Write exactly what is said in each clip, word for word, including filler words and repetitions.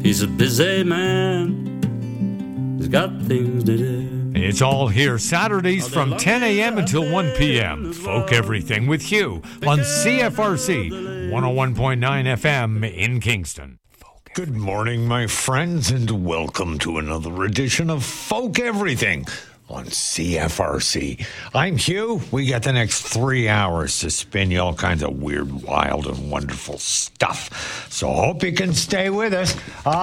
He's a busy man. He's got things to do. It's all here Saturdays from ten a.m. until one p.m. Folk Everything with Hugh on C F R C one oh one point nine F M in Kingston. Good morning, my friends, and welcome to another edition of Folk Everything on C F R C. I'm Hugh. We got the next three hours to spin you all kinds of weird, wild, and wonderful stuff. So I hope you can stay with us.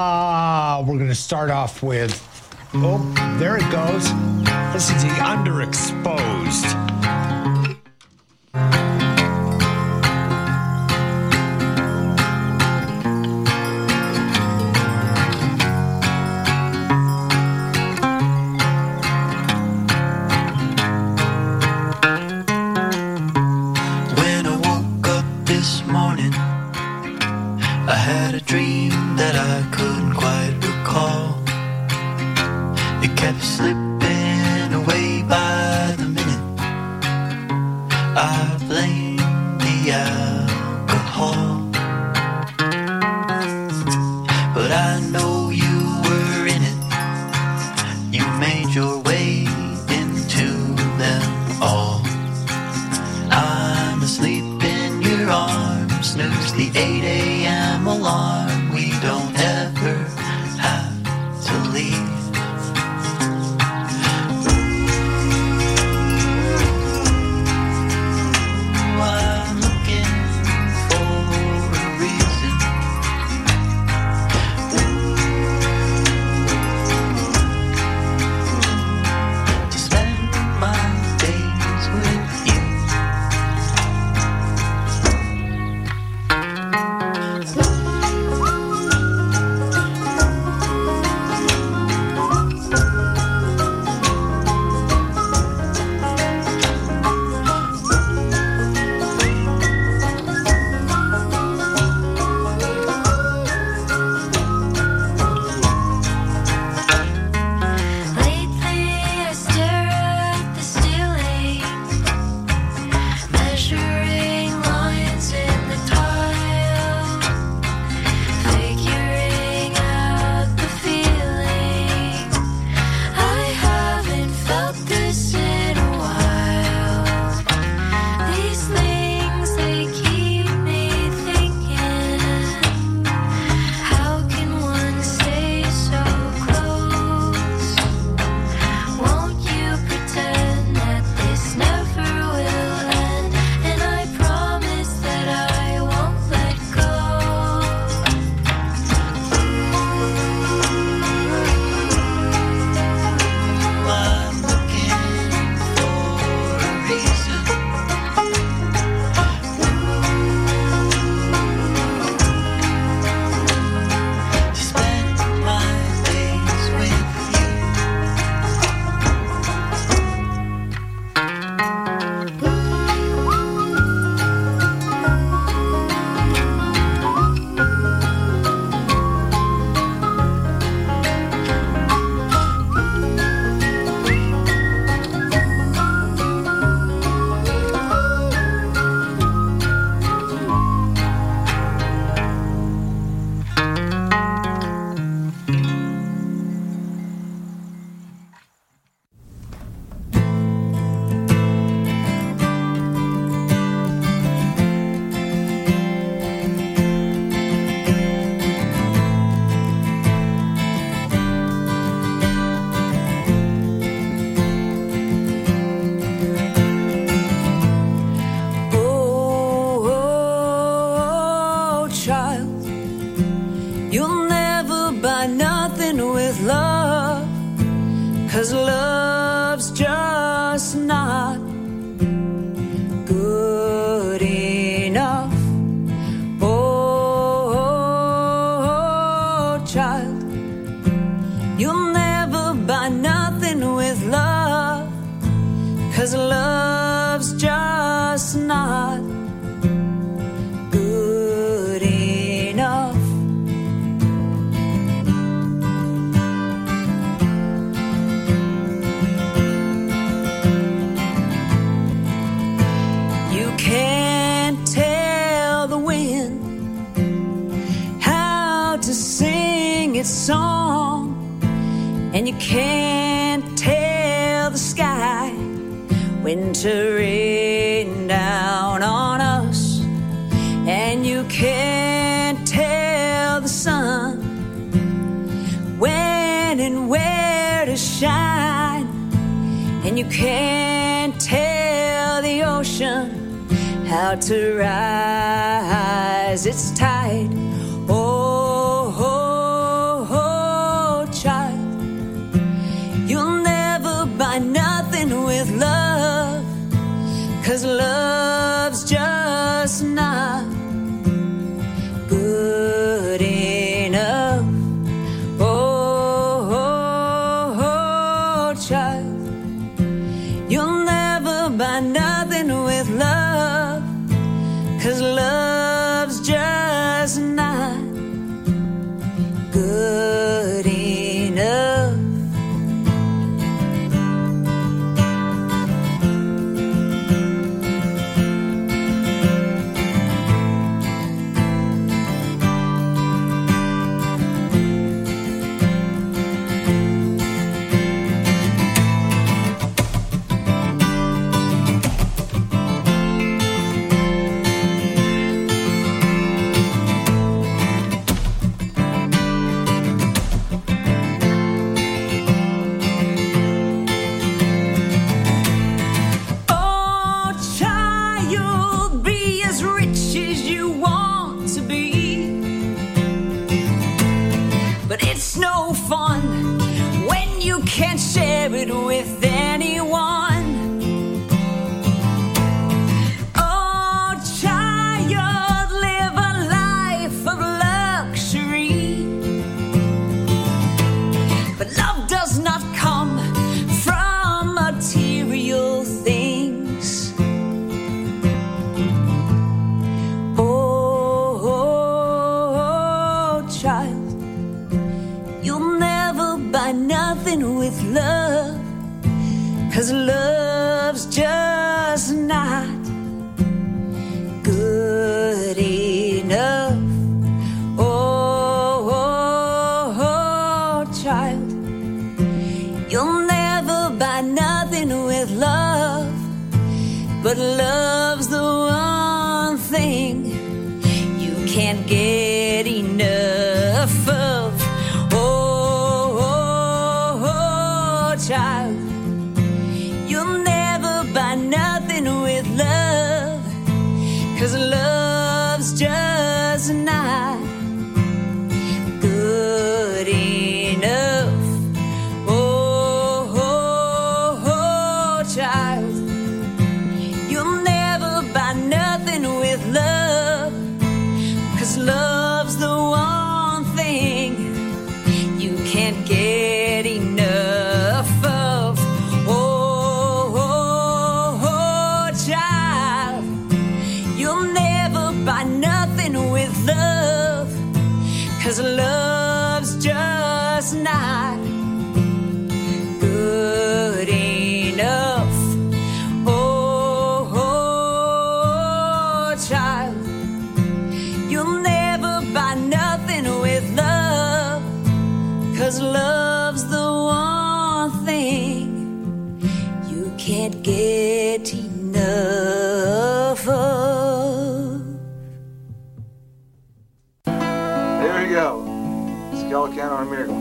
Ah, we're going to start off with, oh, there it goes. This is the Underexposed. to sing its song, and you can't tell the sky when to rain down on us, and you can't tell the sun when and where to shine, and you can't tell the ocean how to rise its tide. Oh, oh, oh, child, you'll never buy nothing with love, 'cause love's just not good enough. Oh, oh, oh, child, you'll never buy nothing with love, 'cause love's just not good enough. Can't share it with anyone. Oh, child, live a life of luxury. But love does not come from material things. Oh, oh, oh, child, you'll never buy nothing with love, 'cause love's just not good enough. Oh, oh, oh, child, you'll never buy nothing with love, but love's the one thing you can't get enough of. Child, you'll never buy nothing with love, 'cause love's just not good enough. Oh, oh, oh, child, you'll never buy nothing with love, 'cause love's the one thing you can't get enough of. Oh, oh, oh, child, you'll never buy nothing with love, 'cause love's just not good enough. Oh, oh, child, you'll never buy nothing with love, 'cause love's the one thing you can't get enough of. There we go. Skull Count on a Miracle.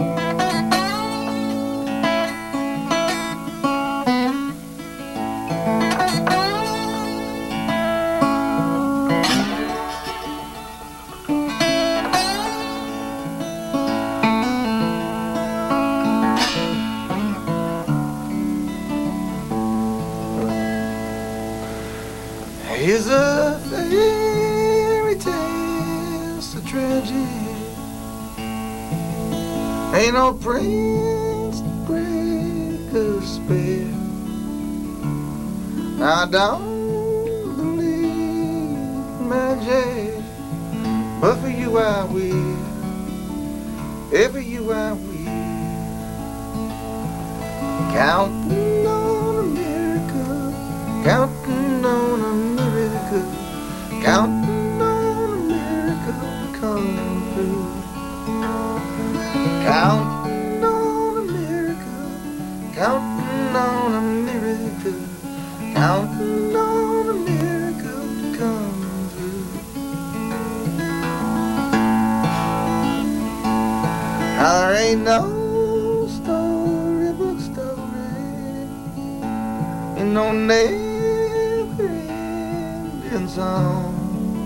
Here's a fairy tale, it's a tragedy. Ain't no prince to break a spell. I don't believe in magic, but for you I will. Yeah, for you I will. Counting on a miracle, counting on a miracle, counting on a miracle to come through. Now there ain't no storybook story, ain't no never-ending song.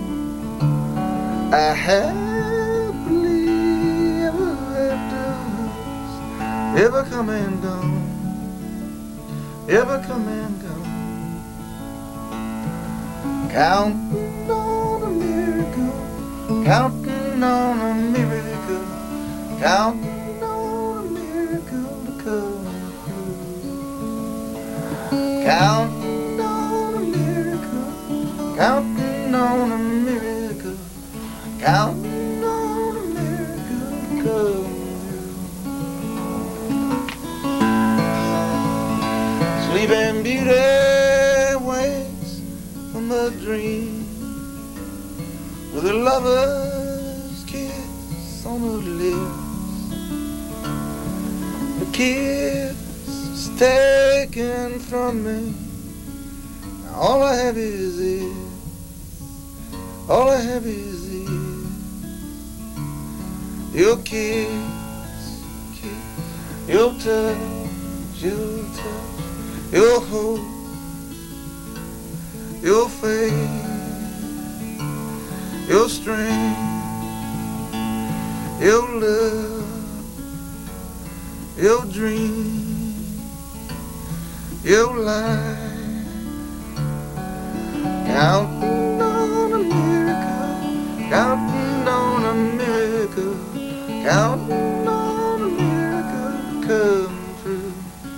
I happily ever afters, ever come and gone, ever come and gone. Counting on a miracle, counting on a miracle, counting on a miracle to come through. Counting on a miracle, counting on a miracle, counting on a miracle to come through. Sleeping Beauty wakes from a dream with a lover's kiss on her lips. The kiss is taken from me. Now all I have is it. All I have is it. Your kiss, kiss, your touch, your touch, your hope, your faith, your strength, your love, your dream, your life. Counting on a miracle, counting on a miracle, counting on a miracle to come true.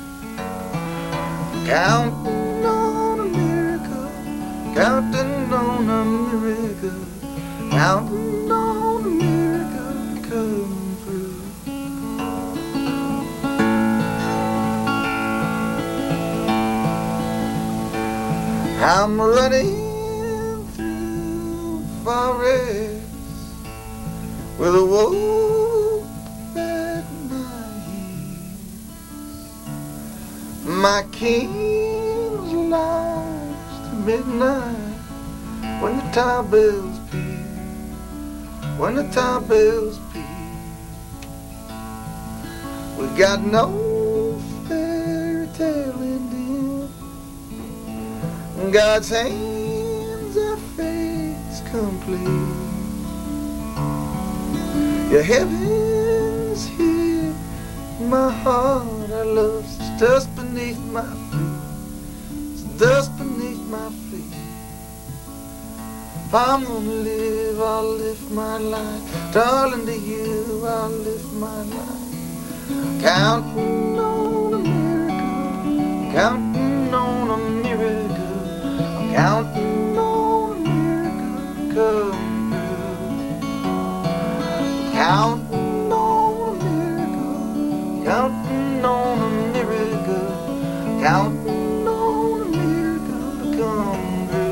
Counting on a miracle, counting on a miracle, counting on a miracle to come true. I'm running through forest with a wolf at my heels. My king's lost to midnight when the tower bells peal, when the tower bells peal. We got no fairy tale ending. God's hands are fate's complete. Your heaven's here, my heart I love. It's dust beneath my feet, it's dust beneath my feet. If I'm gonna live, I'll live my life, darling, to you I'll live my life. Counting on a miracle, counting on a miracle, counting on a miracle to come through. Counting on a miracle, counting on a miracle, counting on a miracle to come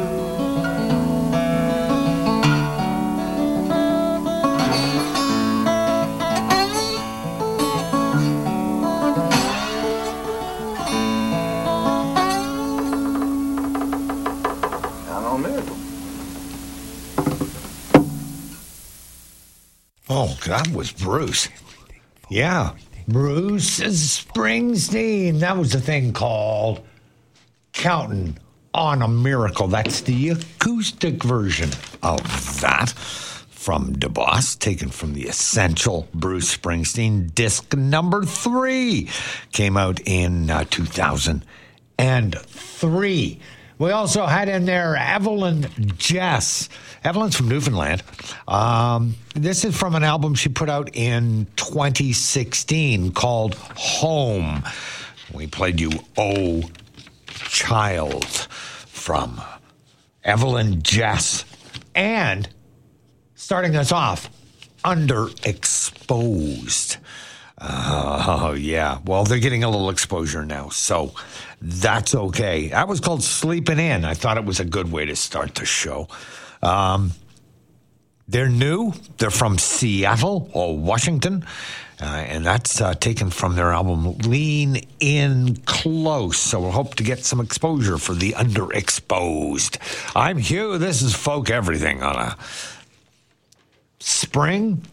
Oh, that was Bruce. Yeah, Bruce Springsteen. That was the thing called Counting on a Miracle. That's the acoustic version of that from DeBoss, taken from the Essential Bruce Springsteen. Disc number three came out in uh, two thousand three. We also had in there Evelyn Jess. Evelyn's from Newfoundland. Um, this is from an album she put out in twenty sixteen called Home. We played you Oh Child from Evelyn Jess. And starting us off, Underexposed. Oh, yeah. Well, they're getting a little exposure now, so that's okay. That was called Sleeping In. I thought it was a good way to start the show. Um, they're new. They're from Seattle or Washington, uh, and that's uh, taken from their album Lean In Close. So we'll hope to get some exposure for the Underexposed. I'm Hugh. This is Folk Everything on a spring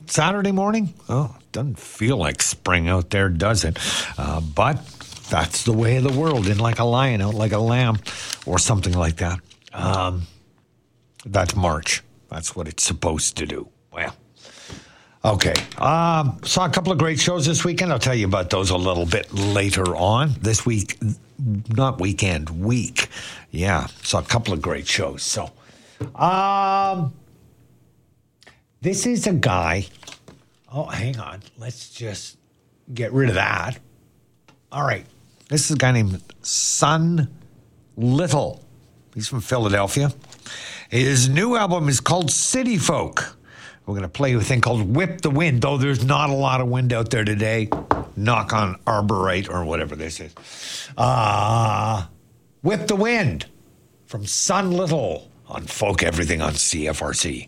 Saturday morning? Oh, doesn't feel like spring out there, does it? Uh, but that's the way of the world. In like a lion, out like a lamb, or something like that. Um, that's March. That's what it's supposed to do. Well, okay. Um, saw a couple of great shows this weekend. I'll tell you about those a little bit later on. This week, not weekend, week. Yeah, saw a couple of great shows. So, um, this is a guy. Oh, hang on. Let's just get rid of that. All right. This is a guy named Son Little. He's from Philadelphia. His new album is called City Folk. We're going to play a thing called Whip the Wind, though there's not a lot of wind out there today. Knock on Arborite or whatever this is. Uh, Whip the Wind from Son Little on Folk Everything on C F R C.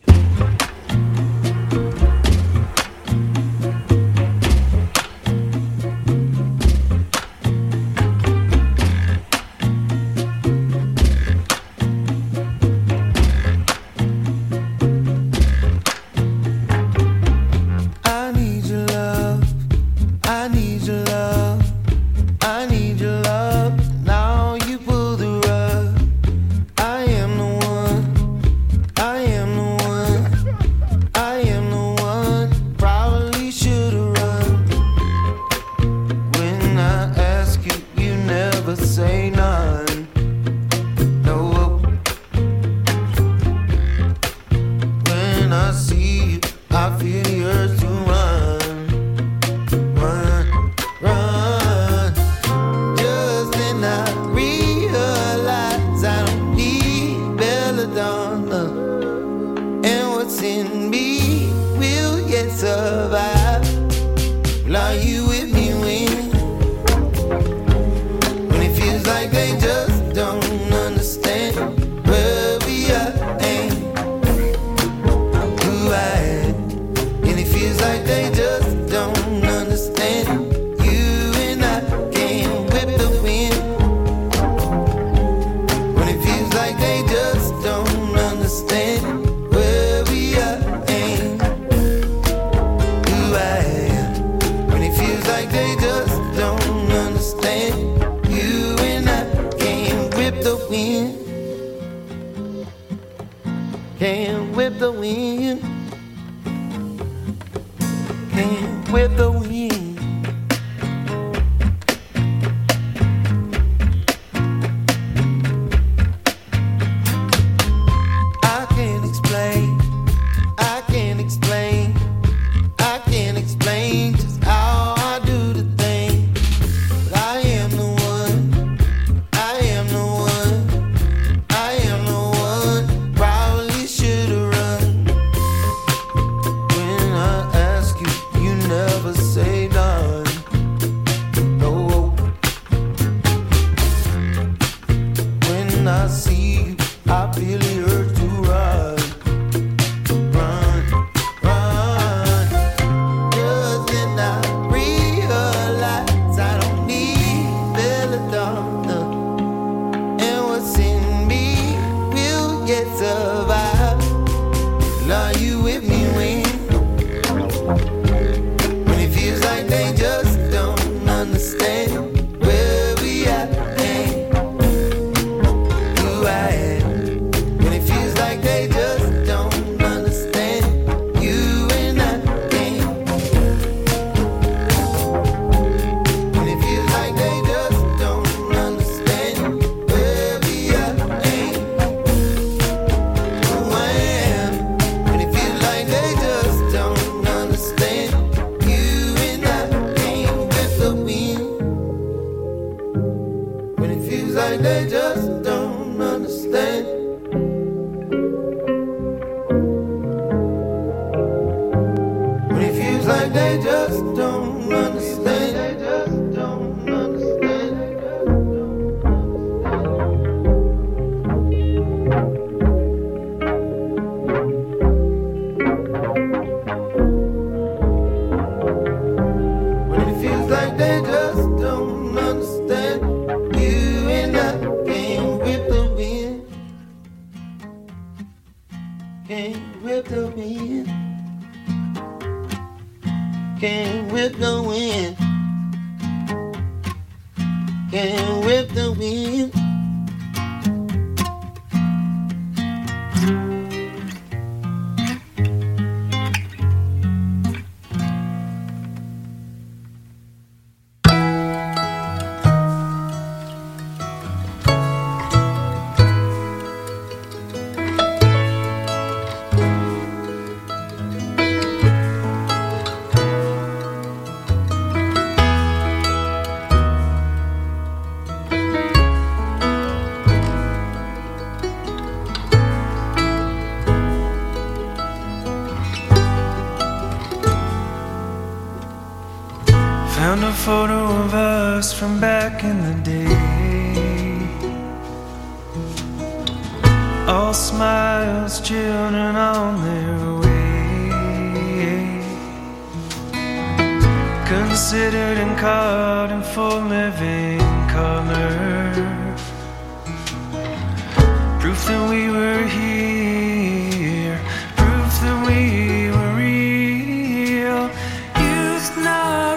Can't whip the wind. Can't whip the wind. Found a photo of us from back in the day. All smiles, children on their way. Considered and caught in full living color. Proof that we were here. Proof that we were real. Youth not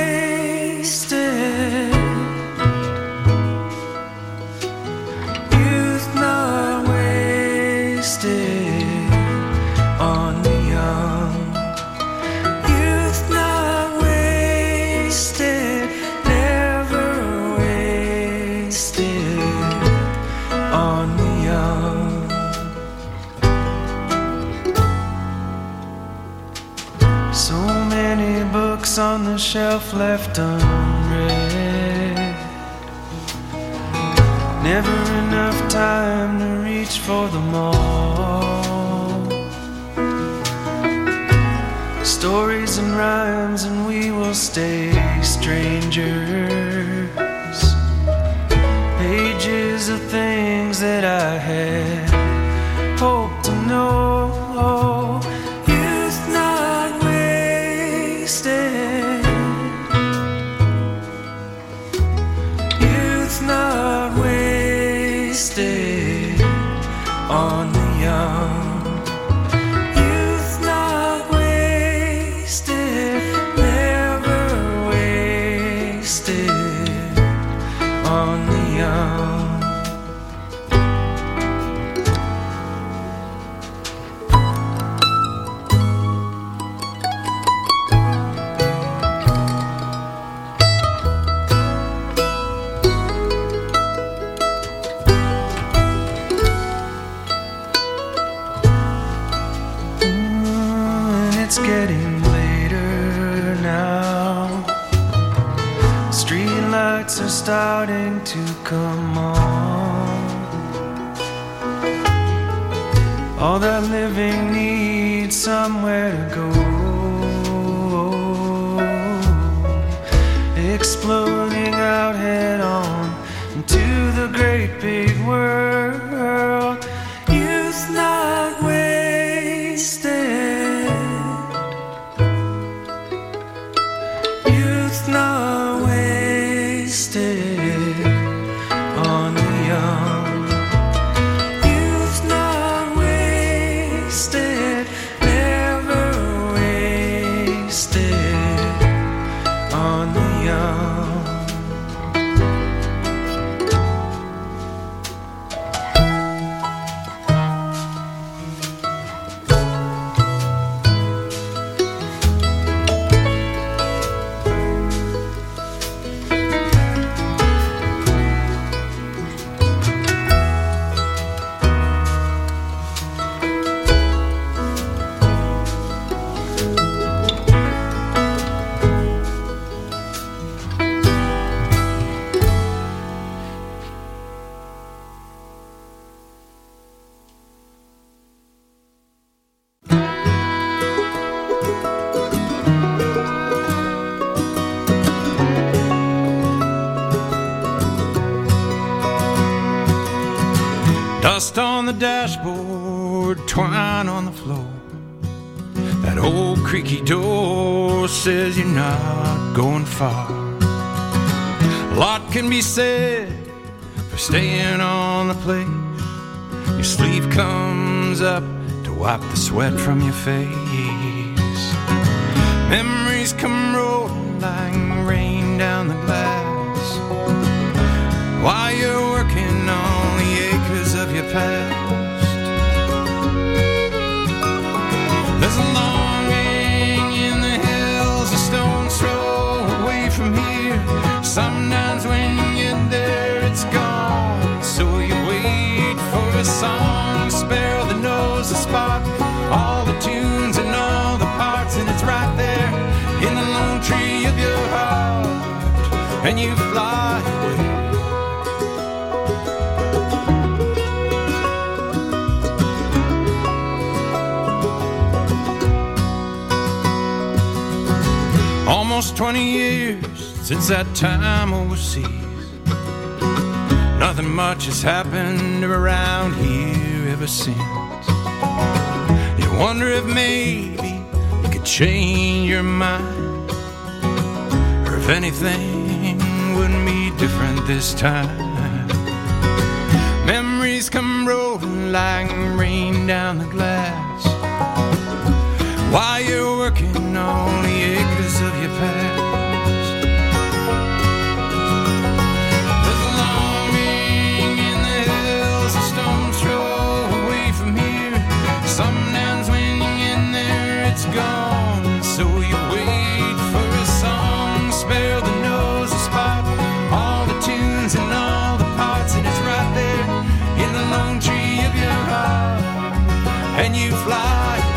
wasted. Youth not wasted on the young. Youth not wasted, never wasted on the young. So many books on the shelf left unread. Never enough time to reach for them all. Stories and rhymes, and we will stay strangers. Pages of things that I had hoped to know. Youth not wasted. Youth not wasted on the young. Youth not wasted, never wasted on the young. Mm, it's getting later now. Street lights are starting to come on. All that living needs somewhere to go. Exploding out head on into the great big world. Youth not wasted. Youth not wasted on the young. Youth not wasted, never wasted on the young. Dust on the dashboard, twine on the floor. That old creaky door says you're not going far. A lot can be said for staying on the place. Your sleeve comes up to wipe the sweat from your face. Memories come rolling like rain down the glass while you're working on the acres of your past. There's a longing in the hills, a stone's throw away from here. Sometimes when you get there, it's gone. So you wait for a song, a sparrow that knows the spot, all the tunes and all the parts, and it's right there in the lone tree of your heart, and you fly away. Almost twenty years since that time overseas. Nothing much has happened around here ever since. You wonder if maybe you could change your mind, or if anything wouldn't be different this time. Memories come rolling like rain down the glass while you're working on the acres of your past. There's a longing in the hills, a stone's throw away from here. Sometimes when you're in there, it's gone. So you wait for a song, a sparrow that knows the spot, all the tunes and all the parts, and it's right there in the lone tree of your heart, and you fly away.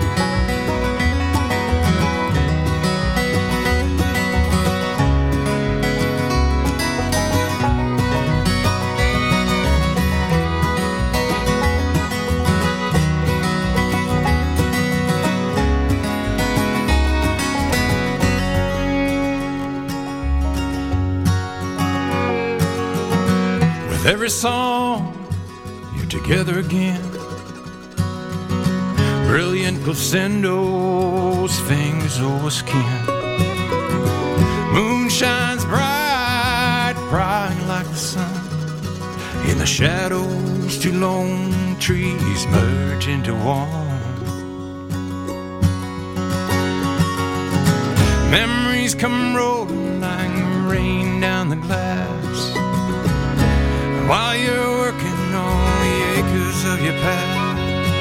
Every song, you're together again. Brilliant glossendos, fingers over skin. Moon shines bright, bright like the sun. In the shadows, two lone trees merge into one. Memories come rolling like rain down the glass while you're working on the acres of your past.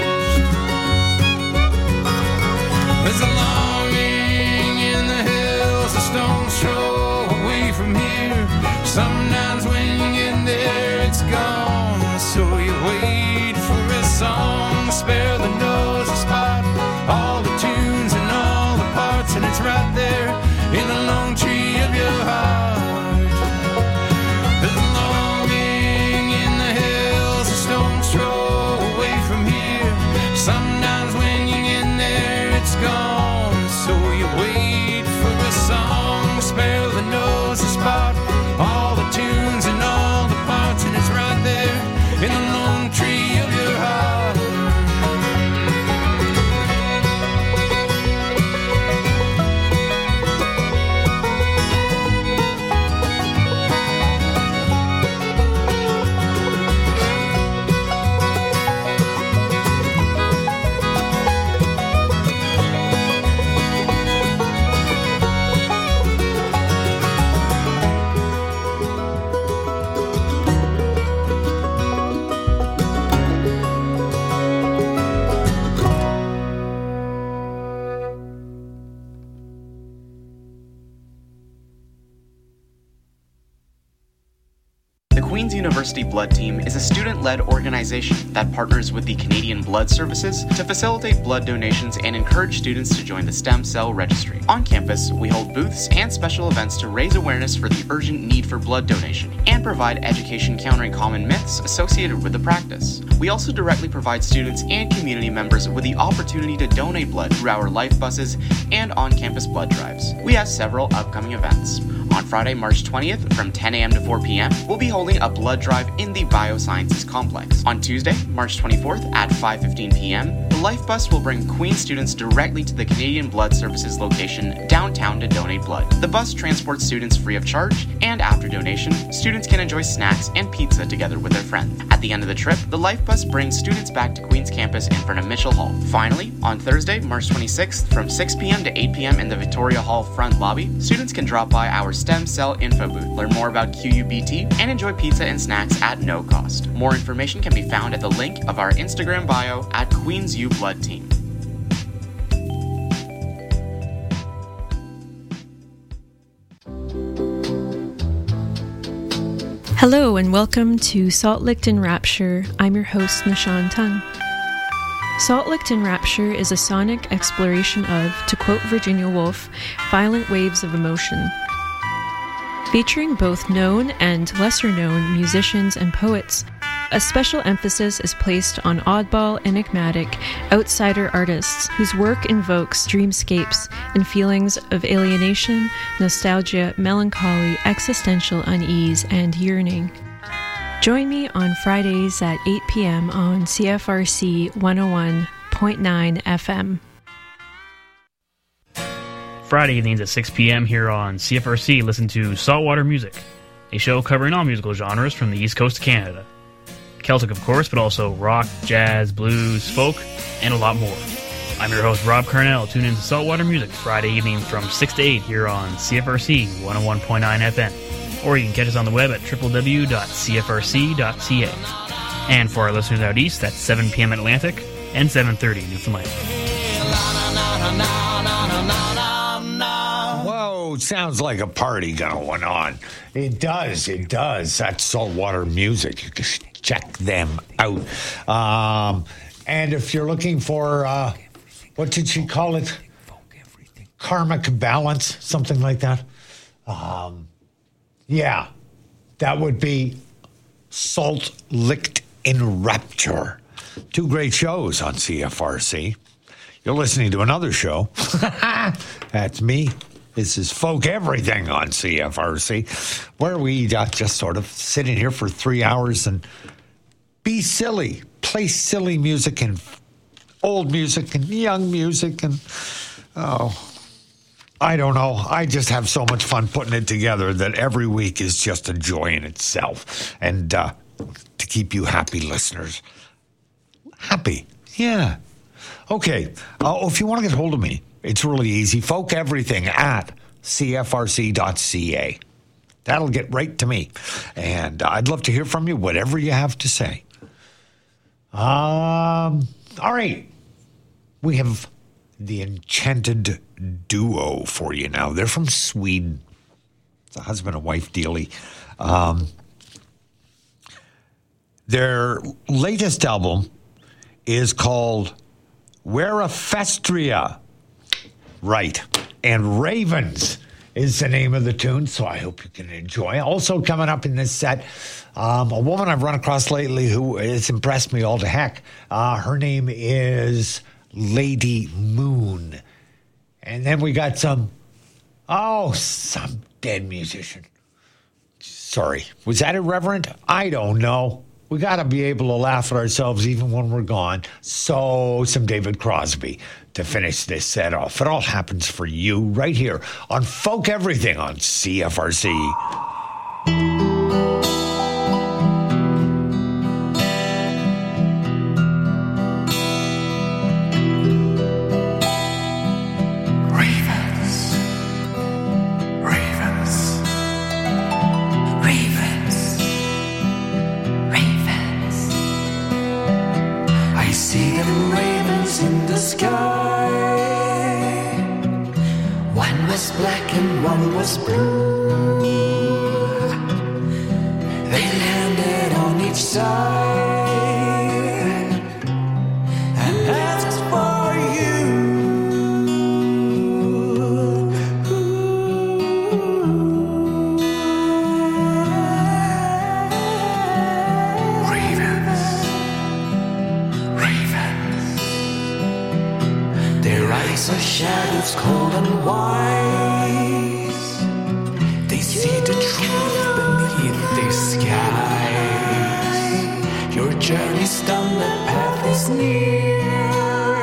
There's a longing in the hills, a stone's throw away from here. Sometimes when you get there, it's gone. So you wait for a song, a sparrow that knows the spot, all the tunes and all the parts, and it's right there in the lone tree of your heart. There's a longing in the hills, a stone's throw away from here. Sometimes when you get there, it's gone. So you wait for a song, a sparrow that knows the spot, all the tunes and all the parts, and it's right there in the lone tree of your heart. Queen's University Blood Team is a student-led organization that partners with the Canadian Blood Services to facilitate blood donations and encourage students to join the stem cell registry. On campus, we hold booths and special events to raise awareness for the urgent need for blood donation and provide education countering common myths associated with the practice. We also directly provide students and community members with the opportunity to donate blood through our life buses and on-campus blood drives. We have several upcoming events. On Friday, March twentieth, from ten a.m. to four p.m., we'll be holding a blood drive in the Biosciences Complex. On Tuesday, March twenty-fourth, at five fifteen p.m., the Life Bus will bring Queens students directly to the Canadian Blood Services location downtown to donate blood. The bus transports students free of charge, and after donation, students can enjoy snacks and pizza together with their friends. At the end of the trip, the Life Bus brings students back to Queens campus in front of Mitchell Hall. Finally, on Thursday, March twenty-sixth, from six p.m. to eight p.m. in the Victoria Hall front lobby, students can drop by our Stem Cell info booth, learn more about Q U B T, and enjoy pizza and snacks at no cost. More information can be found at the link of our Instagram bio at Queens U Blood Team. Hello and welcome to Salt Licked in Rapture. I'm your host, Nishan Tung. Salt Licked in Rapture is a sonic exploration of, to quote Virginia Woolf, violent waves of emotion. Featuring both known and lesser-known musicians and poets, a special emphasis is placed on oddball, enigmatic, outsider artists whose work invokes dreamscapes and feelings of alienation, nostalgia, melancholy, existential unease, and yearning. Join me on Fridays at eight p.m. on C F R C one oh one point nine F M. Friday evenings at six p.m. here on C F R C, listen to Saltwater Music, a show covering all musical genres from the East Coast of Canada. Celtic, of course, but also rock, jazz, blues, folk, and a lot more. I'm your host, Rob Carnell. Tune in to Saltwater Music Friday evening from six to eight here on C F R C one oh one point nine F M. Or you can catch us on the web at w w w dot c f r c dot c a. And for our listeners out east, that's seven p.m. Atlantic and seven thirty Newfoundland. Whoa, sounds like a party going on. It does, it does. That's Saltwater Music. You can check them out. Um, and if you're looking for, uh, what did she call it? Karmic balance, something like that. Um, yeah, that would be Salt Licked in Rapture. Two great shows on C F R C. You're listening to another show. That's me. This is Folk Everything on C F R C, where we uh, just sort of sit in here for three hours and be silly, play silly music and old music and young music and, oh, I don't know. I just have so much fun putting it together that every week is just a joy in itself. And uh, to keep you happy, listeners. Happy, yeah. Okay, uh, if you want to get hold of me, it's really easy. Folk Everything at c f r c dot c a. That'll get right to me. And I'd love to hear from you, whatever you have to say. Um, all right. We have the Enchanted Duo for you now. They're from Sweden. It's a husband and wife dealie. Um, their latest album is called Werefestria. Right. And Ravens is the name of the tune, so I hope you can enjoy. Also coming up in this set, um, a woman I've run across lately who has impressed me all to heck. Uh, her name is Lady Moon. And then we got some, oh, some dead musician. Sorry. Was that irreverent? I don't know. We got to be able to laugh at ourselves even when we're gone. So, some David Crosby to finish this set off. It all happens for you right here on Folk Everything on C F R C. Black and one was blue. They landed on each side and asked for you. Ravens, ravens. Their eyes are shadows cold and wide. See the truth beneath their skies. Your journey's done, the path is near.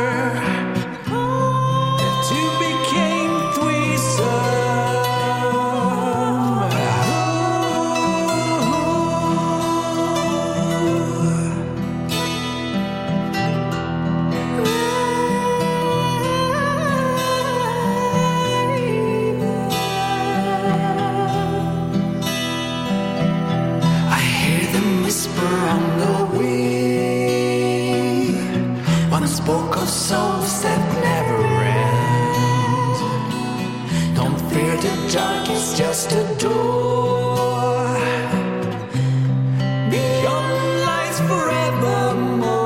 dark is just a door beyond lights forevermore.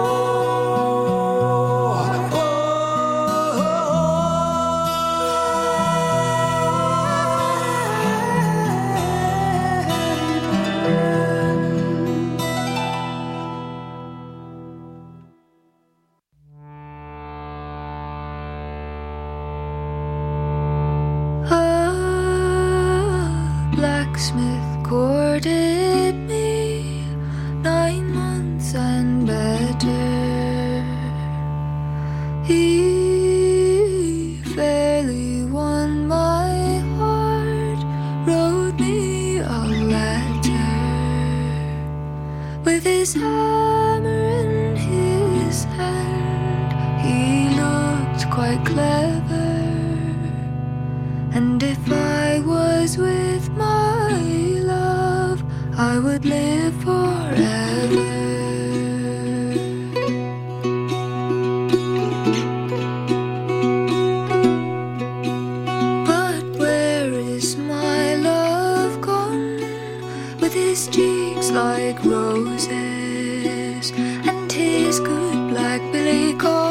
Blacksmith courted me nine months and better. He fairly won my heart, wrote me a letter with his hammer in his hand. He looked quite clever, and if I was with my love, I would live forever. But where is my love gone, with his cheeks like roses and his good black billy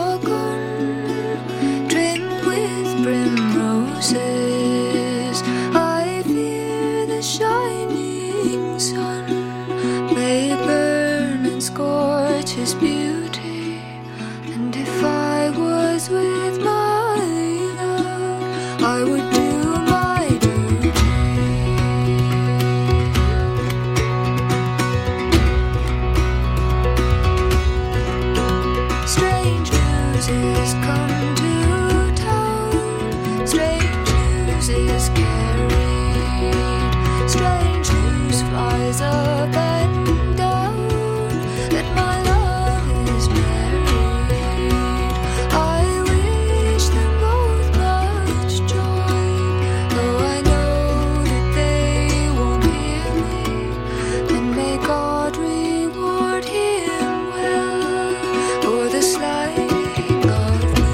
cockon trimmed with primroses? I fear the shining sun may burn and scorch his beauty, and if I was with my love, I would do my duty. Strange news is come to town, strange news is carried, strange news flies up and down, that my love is married. I wish them both much joy, though I know that they won't hear me, and may God reward him well for the slighting of me.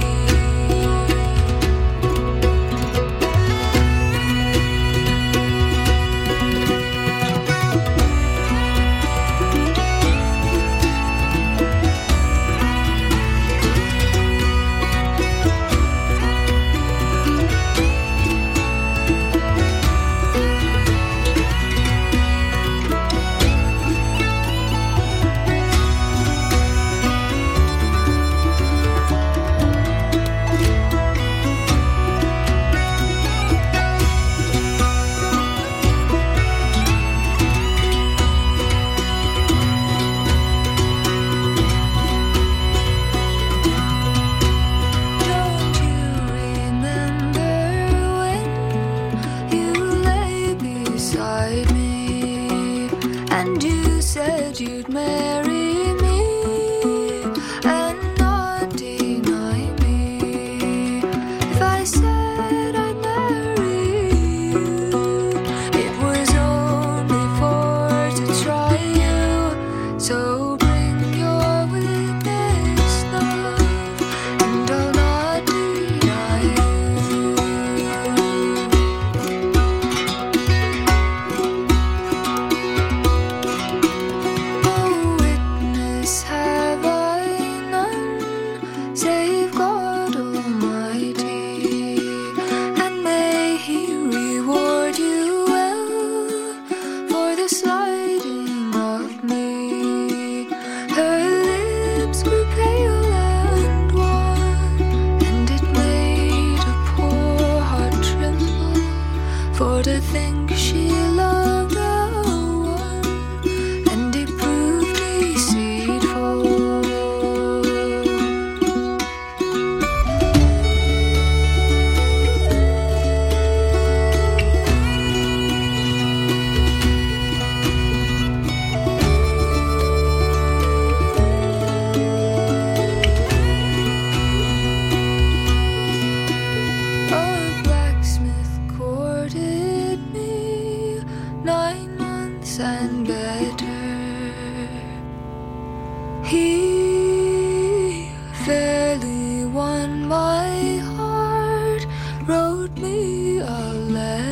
Don't you remember when you lay beside me, and you said you'd marry me and not deny me? If I said I'd marry you, it was only for to try you. So bring your witness, love, and I'll not deny you. Oh, witness have I none, save God Almighty, and may He reward you well for the slighting of me. Her lips grew pale and wan, and it made a poor heart tremble, for to think she loved a one, and he proved deceitful. A blacksmith courted me nine months and better. He fairly won my heart, wrote me a letter.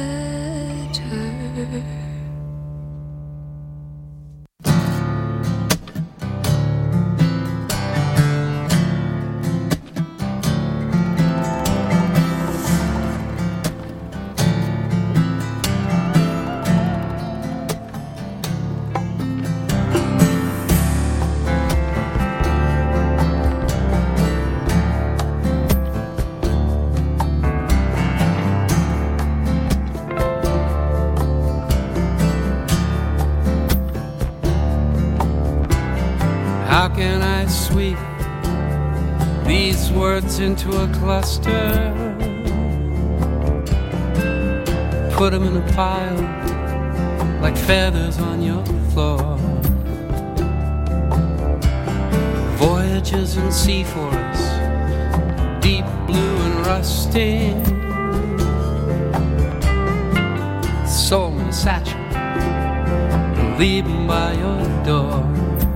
How can I sweep these words into a cluster? Put them in a pile like feathers on your floor. Voyages in sea forests, deep blue and rusty. Soul in a satchel, and leave them by your door.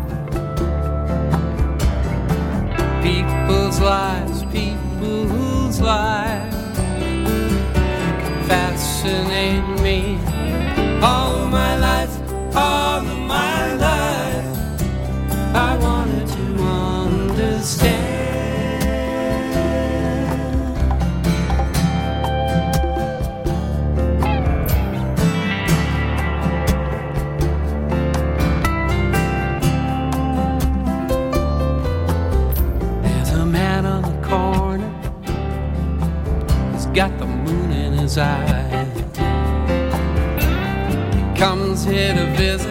People's lives, people's lives fascinate me. All of my life, all of my life, I wanted to understand. Got the moon in his eye. He comes here to visit,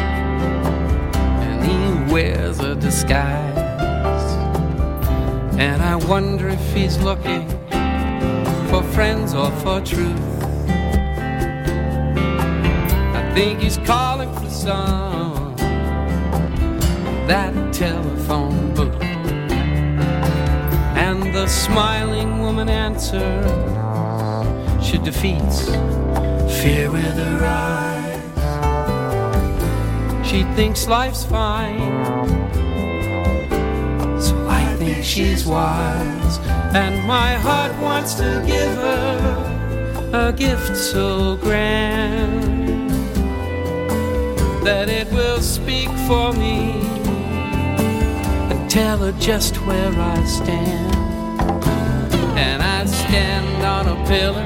and he wears a disguise. And I wonder if he's looking for friends or for truth. I think he's calling for some that telephone booth. And the smiling woman answers. She defeats fear with her eyes. She thinks life's fine, so I think she's wise. And my heart wants to give her a gift so grand that it will speak for me and tell her just where I stand. And I stand on a pillar,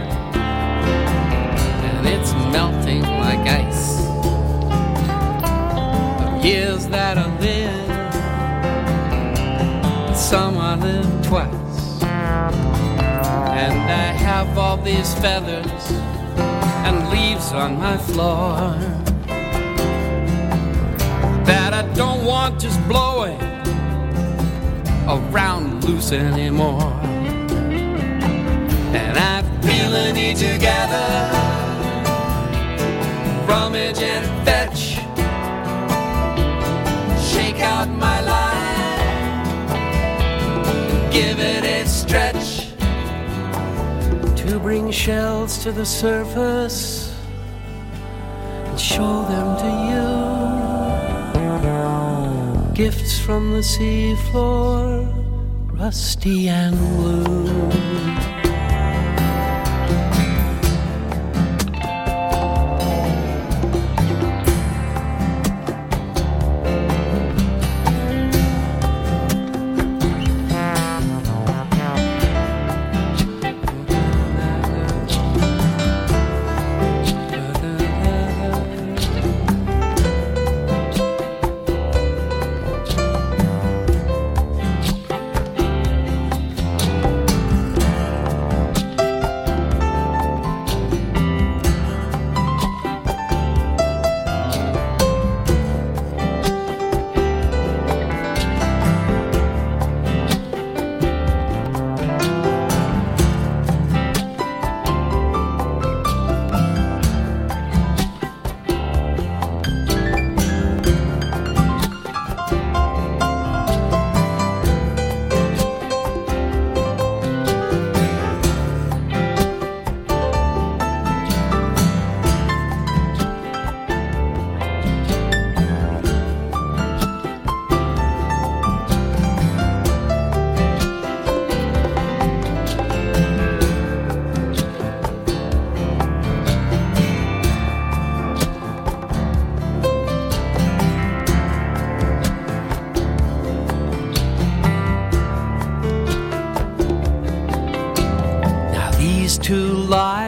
and it's melting like ice. The years that I lived, some I lived twice. And I have all these feathers and leaves on my floor that I don't want just blowing around loose anymore. And I feel the need to gather, rummage and fetch, shake out my life, give it a stretch, to bring shells to the surface and show them to you. Gifts from the sea floor, rusty and blue.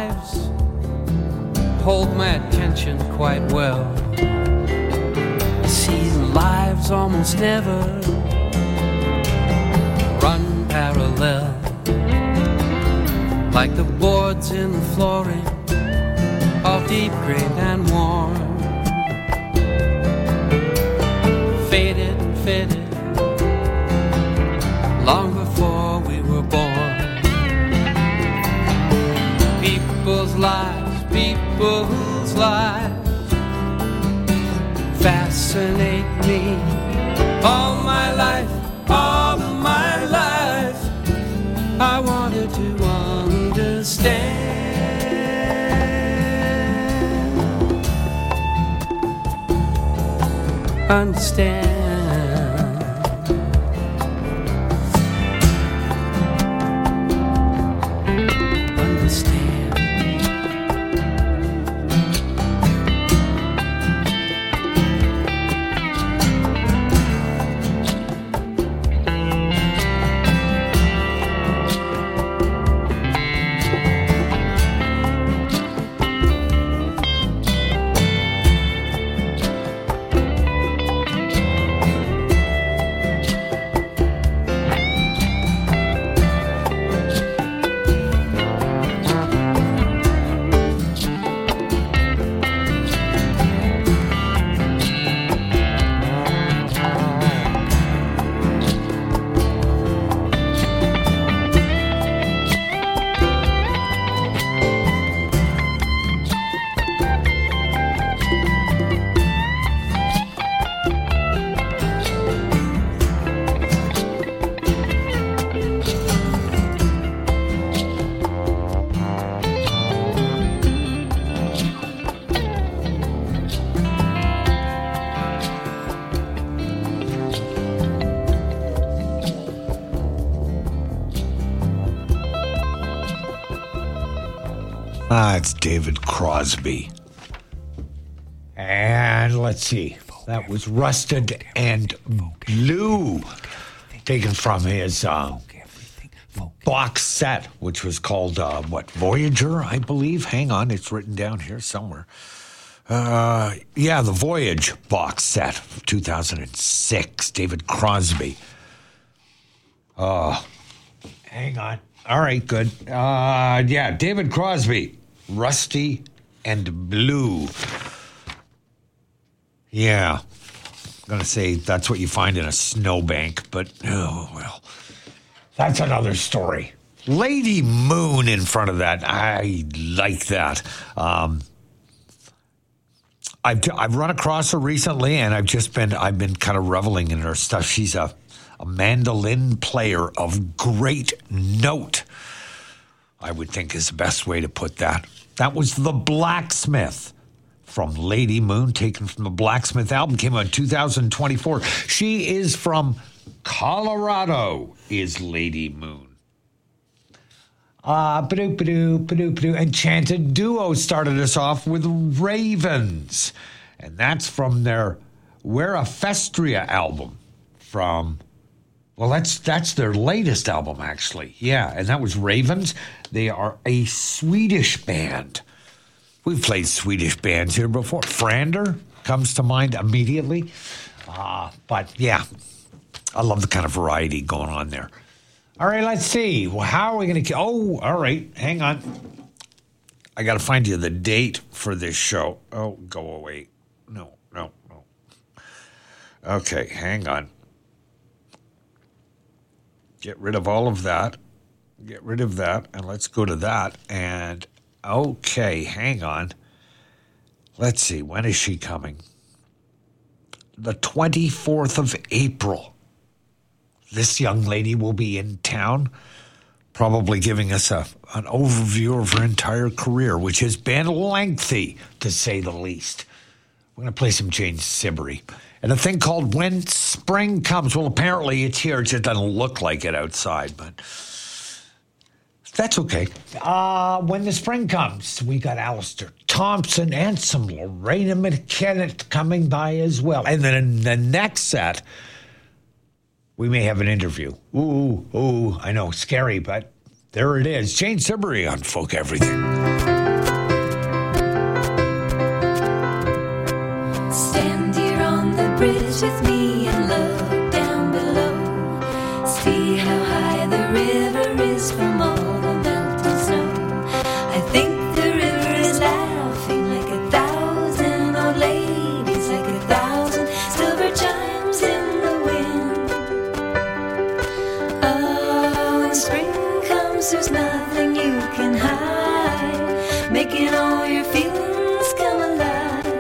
lives hold my attention quite well. See, lives almost never run parallel, like the boards in the flooring of deep gray and warm, faded and faded long before we were born. People's lives, people's lives fascinate me. All my life, all of my life, I wanted to understand, understand. Ah, it's David Crosby. And let's see. That was Rusted and Blue, taken from his uh, box set, which was called, uh, what, Voyager, I believe? Hang on, it's written down here somewhere. Uh, yeah, the Voyage box set of two thousand six, David Crosby. Oh, hang on. All right, good. Uh, yeah, David Crosby, Rusty and Blue. Yeah, I'm going to say that's what you find in a snowbank, but oh, well, that's another story. Lady Moon in front of that. I like that. Um, I've, I've run across her recently, and I've just been, I've been kind of reveling in her stuff. She's a A mandolin player of great note, I would think is the best way to put that. That was The Blacksmith from Lady Moon, taken from the Blacksmith album, came out in two thousand twenty-four. She is from Colorado, is Lady Moon. Ah, uh, ba-doo, ba-doo, ba-doo, ba-doo. Enchanted Duo started us off with Ravens, and that's from their Werafestria album from... Well, that's that's their latest album, actually. Yeah, and that was Ravens. They are a Swedish band. We've played Swedish bands here before. Frander comes to mind immediately. Uh, but, yeah, I love the kind of variety going on there. All right, let's see. Well, how are we going to... Oh, all right, hang on. I got to find you the date for this show. Oh, go away. No, no, no. Okay, hang on. Get rid of all of that. Get rid of that, and let's go to that. And, okay, hang on. Let's see, when is she coming? The twenty-fourth of April. This young lady will be in town, probably giving us a, an overview of her entire career, which has been lengthy, to say the least. We're going to play some Jane Siberry. And a thing called When Spring Comes. Well, apparently it's here. It just doesn't look like it outside, but that's okay. Uh, when the spring comes, we got Alistair Thompson and some Lorena McKennitt coming by as well. And then in the next set, we may have an interview. Ooh, ooh, I know, scary, but there it is. Jane Siberry on Folk Everything. making all your feelings come alive.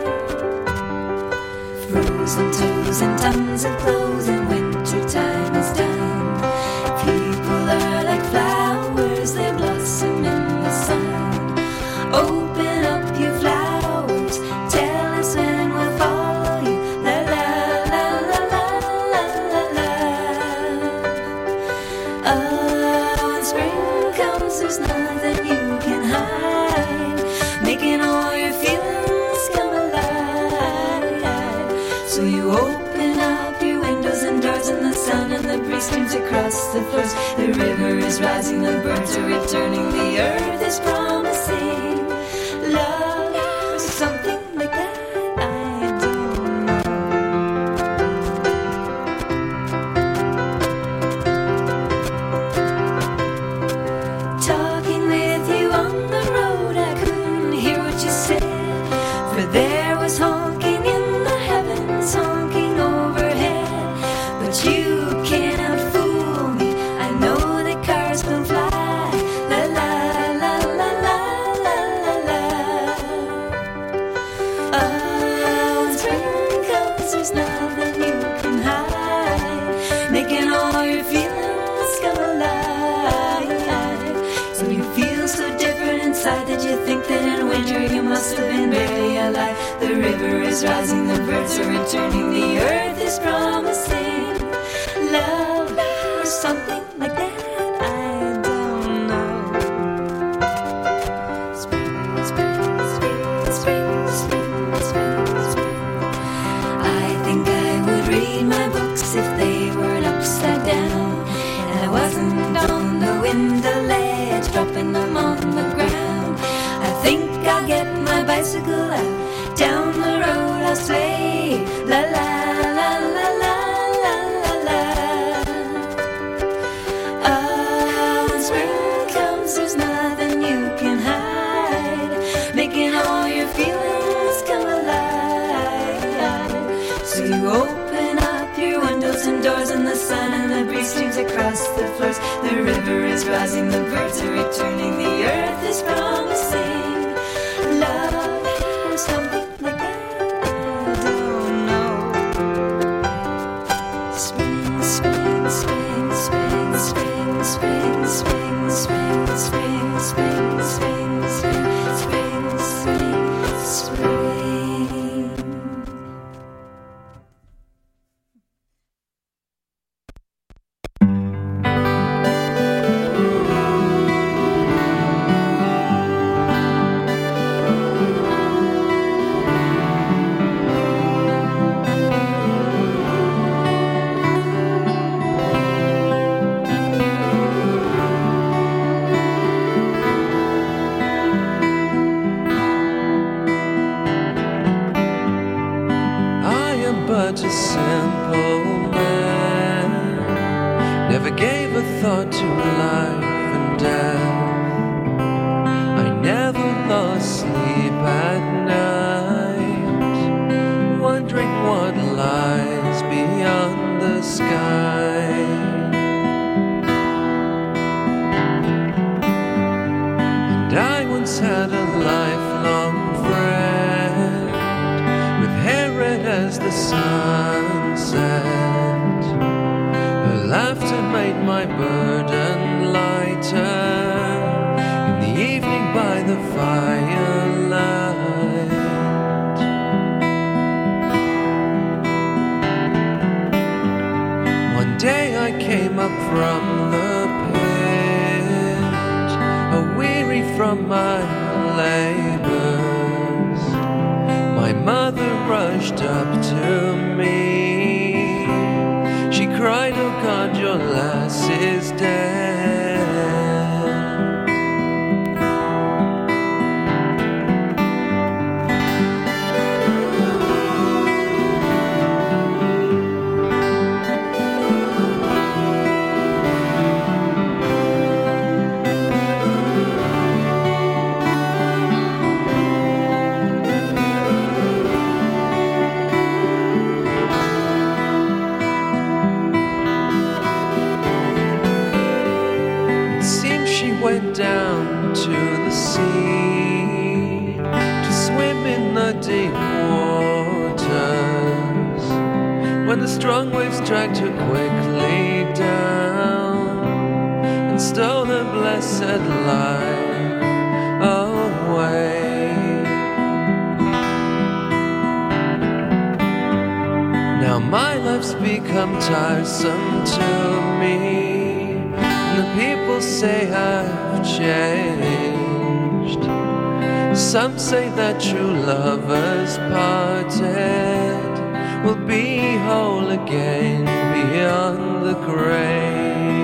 Frozen toes and tons of clothes, and winter time is done. People are like flowers, they blossom in the sun. Open up your flowers, tell us when we'll follow you. La la la la la la la la. Oh, when spring comes, there's nothing you can hide, making all your feelings come alive. So you open up your windows and doors, and the sun and the breeze streams across the floors. The river is rising, the birds are returning, the earth is promising love or something like that. I don't know. Talking with you on the road, I couldn't hear what you said, for there was honking in the heavens, honking overhead. But you cannot fool me, I know that cars don't fly. La la la la la la la la. Oh, when spring comes, there's nothing you can hide, making all your feelings come alive. So you feel so different inside that you think that in winter you must have been very alive. The river is rising, the birds are returning, the earth is promising love or something like that. I don't know. Spring, spring, spring, spring, spring, spring, spring. I think I would read my books if they weren't upside down, and I wasn't on the window ledge, dropping them on the ground. I think I'll get my bicycle out, down the road I'll sway. La la la la la la la la. Oh, when spring comes, there's nothing you can hide, making all your feelings come alive. So you open up your windows and doors, and the sun and the breeze streams across the floors. The river is rising, the birds are returning, the earth is promising love or something like that. I don't know. Spring, spring, spring, spring, spring, spring, spring, spring, spring, spring, spring, spring, spring, spring, spring. But a simple man, never gave a thought to life and death. I never lost sleep at night, wondering what lies beyond the sky. And I once had a lifelong friend, with hair red as the sunset. Her laughter made my burden lighter in the evening by the firelight. One day I came up from the pit, a-weary from my labors. My mother rushed up to me. She cried, "Oh God, your lass is dead." strong waves dragged her quickly down and stole her blessed life away. Now my life's become tiresome to me, and the people say I've changed. Some say that true lovers parted will be whole again beyond the grave.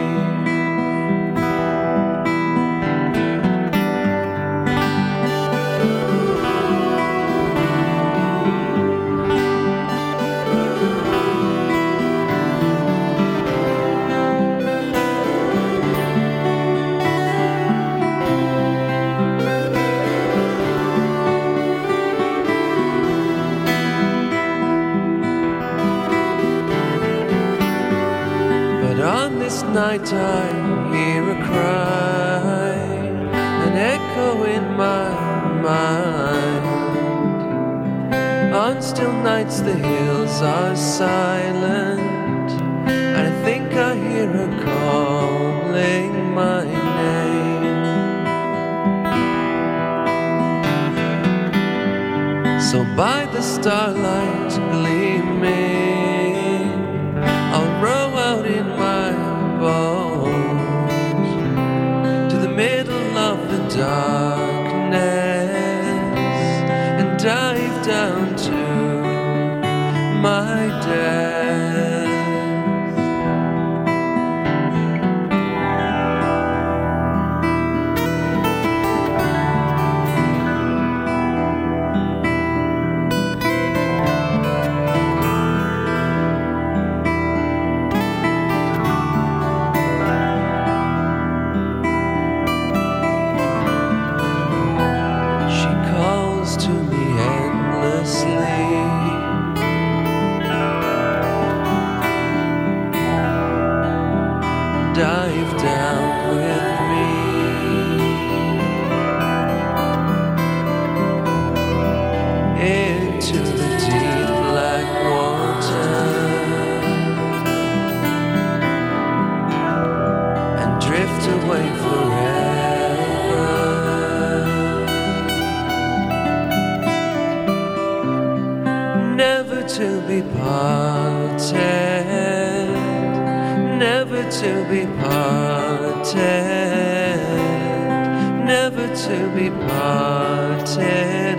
Night I hear a cry, an echo in my mind. On still nights the hills are silent, and I think I hear her calling my name. So by the starlight gleaming, I'll row out in my bones to the middle of the darkness and dive down to my death. Dive down with me into the deep black water and drift away forever, never to be parted, never to be parted, never to be parted.